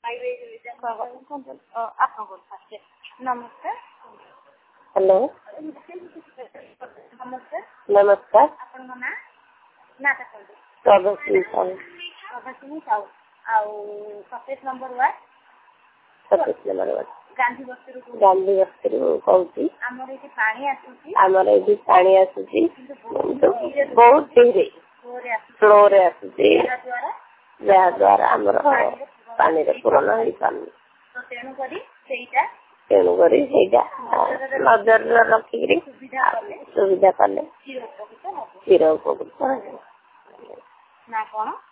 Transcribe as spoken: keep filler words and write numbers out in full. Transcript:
नमस्कार हेलो नमस्कार नमस्कार Prabhasini Sahu Prabhasini Sahu Satish number ward Satish number ward Gandhi Basti Gandhi बस्ती कहूँ आमर ये पानी आसूची आमर ये पानी आसूची बहुत धीरे स्लो रे आसूची जहाद्वारा आमर पानी रे पूर्ण हो पानी तो तेणु करी सेटा तेणु करी सेटा नजर रखिकरी सुविधा कले चिर उपकृत ना कौन